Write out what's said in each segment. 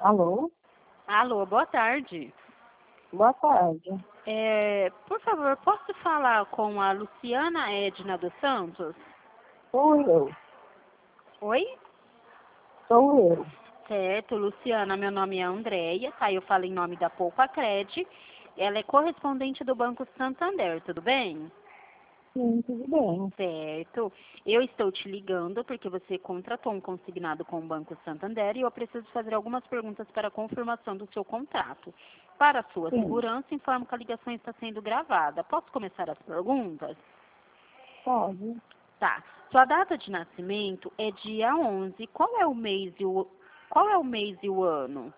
Alô? Alô, boa tarde. Boa tarde. Por favor, posso falar com a Luciana Edna dos Santos? Sou eu. Oi? Sou eu. Certo, Luciana, meu nome é Andréia, tá? Eu falo em nome da Poupa-Cred. Ela é correspondente do Banco Santander, tudo bem? Sim, tudo bem. Certo. Eu estou te ligando porque você contratou um consignado com o Banco Santander e eu preciso fazer algumas perguntas para a confirmação do seu contrato. Para a sua Sim, segurança, informo que a ligação está sendo gravada. Posso começar as perguntas? pode. Tá. Sua data de nascimento é dia 11. Qual é o mês e o ano?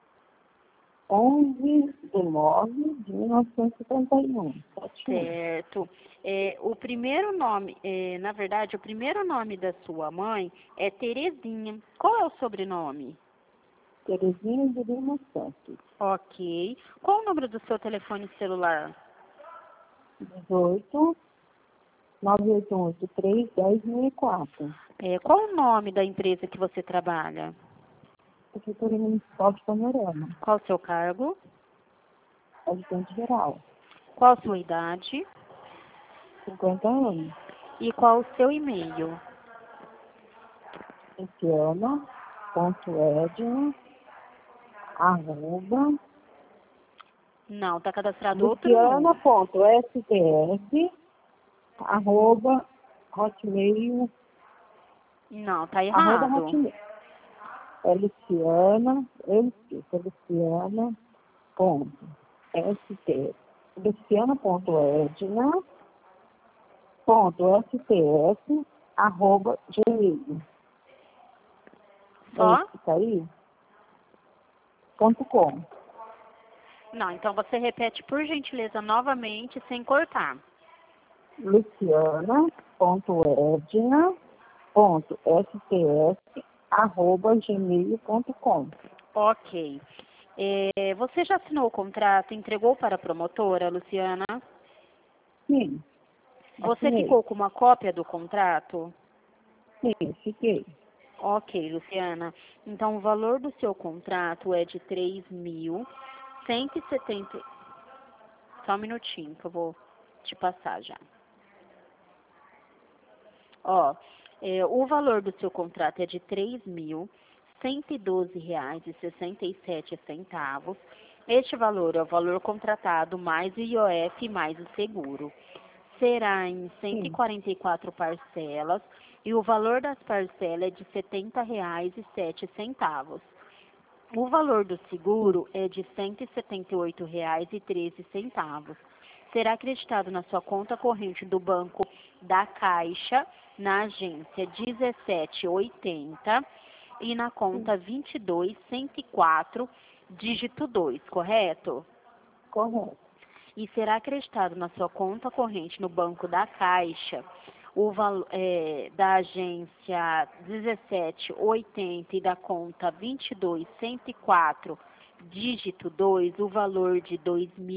11/9/1971. 71. Certo. O primeiro nome, na verdade, o primeiro nome da sua mãe é Terezinha. Qual é o sobrenome? Terezinha de Lima Santos. Ok. Qual o número do seu telefone celular? 18 98183 1064. Qual o nome da empresa que você trabalha? Prefeitura Municipal de Panorama. Qual o seu cargo? Adjutante geral. Qual a sua idade? 50 anos. E qual o seu e-mail? Luciana.edna, arroba, Não, está cadastrado outro número. Luciana.stf, arroba, hotmail, Não, tá arroba errado. hotmail. É Luciana, eu esqueço, é Luciana ponto ST, Luciana.edna, ponto STF, arroba gmail. É Só? isso aí? .com. Não, então você repete por gentileza novamente, sem cortar. Luciana.edna.stf@gmail.com. Ok. Você já assinou o contrato, entregou para a promotora, Luciana? Sim, Você assinei. ficou com uma cópia do contrato? Sim, fiquei. Ok, Luciana. Então, o valor do seu contrato é de 3.170. Só um minutinho que eu vou te passar já. Ó, o valor do seu contrato é de R$ 3.112,67. Este valor é o valor contratado mais o IOF mais o seguro. Será em cento e Sim, quarenta e quatro parcelas e o valor das parcelas é de R$ 70,07. O valor do sim, seguro é de R$ 178,13. Será acreditado na sua conta corrente do Banco da Caixa, na agência 1780 e na sim, conta 22104, dígito 2, correto? correto. E será acreditado na sua conta corrente no Banco da Caixa, da agência 1780 e da conta 22104, dígito 2, o valor de R$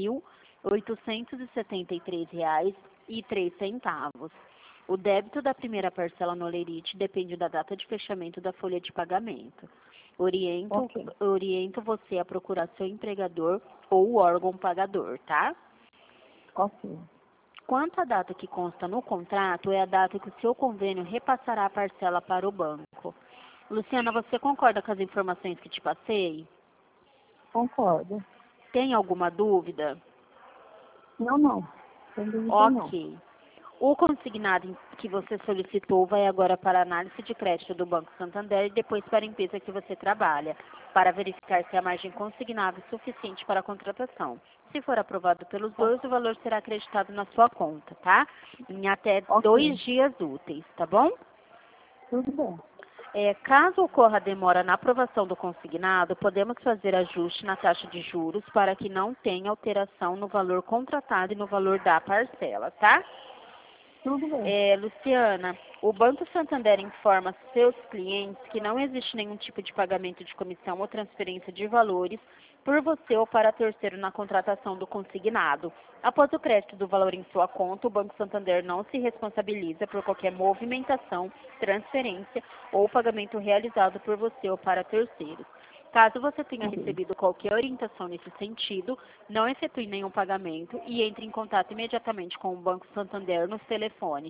2.873,03. O débito da primeira parcela no Olerite depende da data de fechamento da folha de pagamento. Oriento, Ok, oriento você a procurar seu empregador ou o órgão pagador, tá? ok. Quanto à data que consta no contrato, é a data que o seu convênio repassará a parcela para o banco. Luciana, você concorda com as informações que te passei? Concordo. Tem alguma dúvida? Não, não. Sem dúvida não. Ok. O consignado que você solicitou vai agora para a análise de crédito do Banco Santander e depois para a empresa que você trabalha, para verificar se a margem consignada é suficiente para a contratação. Se for aprovado pelos dois, o valor será acreditado na sua conta, tá? Em até Ok, 2 dias úteis, tá bom? tudo bem. Caso ocorra demora na aprovação do consignado, podemos fazer ajuste na taxa de juros para que não tenha alteração no valor contratado e no valor da parcela, tá? Tudo bem. Luciana, o Banco Santander informa seus clientes que não existe nenhum tipo de pagamento de comissão ou transferência de valores por você ou para terceiro na contratação do consignado. Após o crédito do valor em sua conta, o Banco Santander não se responsabiliza por qualquer movimentação, transferência ou pagamento realizado por você ou para terceiros. Caso você tenha recebido qualquer orientação nesse sentido, não efetue nenhum pagamento e entre em contato imediatamente com o Banco Santander no telefone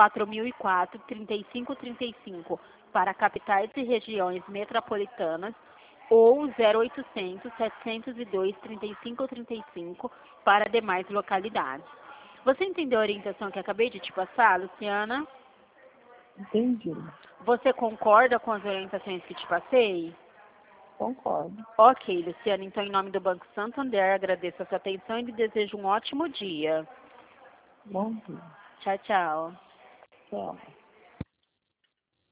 4004-3535 para capitais e regiões metropolitanas ou 0800 702 3535 para demais localidades. Você entendeu a orientação que acabei de te passar, Luciana? Entendi. Você concorda com as orientações que te passei? Concordo. Ok, Luciana. Então, em nome do Banco Santander, agradeço a sua atenção e lhe desejo um ótimo dia. Bom dia. Tchau, tchau. Tchau.